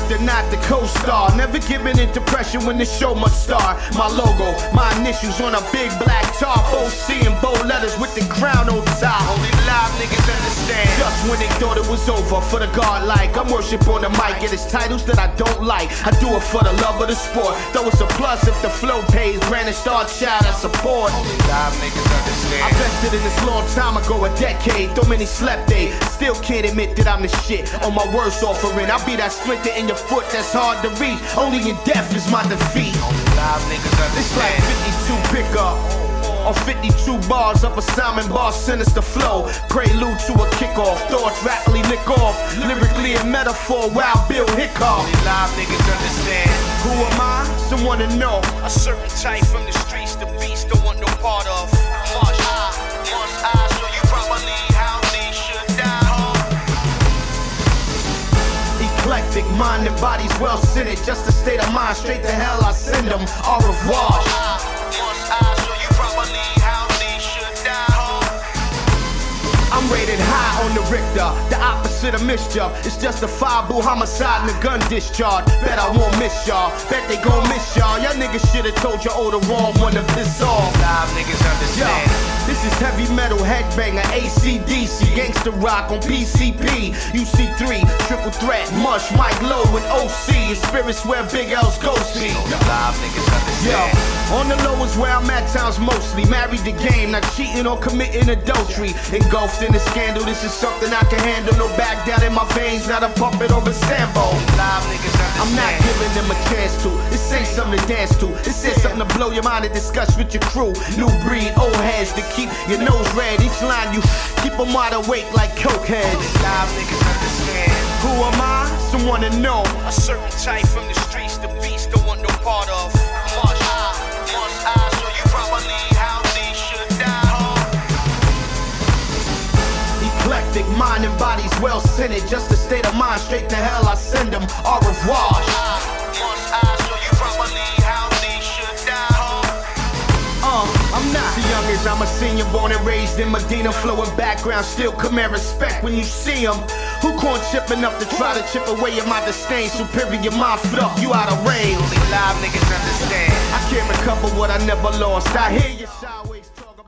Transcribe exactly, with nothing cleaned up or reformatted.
character, not the co-star. Never giving into pressure when the show must start. My logo, my initials on a big black top. O C in bold letters with the crown on top. Only live niggas understand. Just when they thought it was over for the godlike, I'm worship on the mic. It is titles that I don't like. I do it for the love of the sport. Though it's a plus if the flow pays. Brandon Star Child, I support. Only live niggas understand. I vested in this long time ago, a decade. Though many slept they still can't admit that I'm the shit. On my worst offering, I'll be that splinter in your foot that's hard to reach. Only in death is my defeat. Only live niggas understand. It's like fifty-two pickup or fifty-two bars of a Simon Bar sinister flow. Prelude to a kickoff. Thoughts rapidly lick off. Lyrically a metaphor. Wild Bill Hickok. Only live niggas understand. Who am I? Someone to know. A certain type from the streets the beast don't want no part of. Much I, much I, so you probably how they should die. Eclectic, mind and body's well centered. Just a state of mind, straight to hell I send them. Au revoir. I'm rated high on the Richter, the opposite of mischief. It's justifiable homicide and a gun discharge. Bet I won't miss y'all, bet they gon' miss y'all. Y'all niggas should've told you, oh, the wrong one to piss off. Live niggas understand. Yo, this is heavy metal headbanger, A C D C, gangsta rock on P C P, U C three, triple threat, Mush, Mike Lowe and O C. Your spirits where big L's go see. Live niggas understand. Yo, on the low is where I'm at times mostly. Married the game, not cheating or committing adultery. Engulfed in the scandal, this is something I can handle. No back down in my veins, not a puppet over Sambo. Live niggas understand. I'm not giving them a chance to. This ain't something to dance to. This is something to blow your mind and discuss with your crew. New breed, old heads to keep your nose red. Each line you keep them wide awake like coke heads. Live niggas understand. Who am I? Someone to know. A certain type from the streets the beast don't want no part of. Much I, much I, so you probably how they should die. Eclectic, mind and body's well centered. Just a state of mind, straight to hell I send them. Au revoir. I'm not the youngest, I'm a senior, born and raised in Medina. Flowing background, still command respect when you see them. Who corn chip enough to try to chip away at my disdain? Superior mind fluff, you out of range. Only live niggas understand. I can't recover what I never lost. I hear you shout.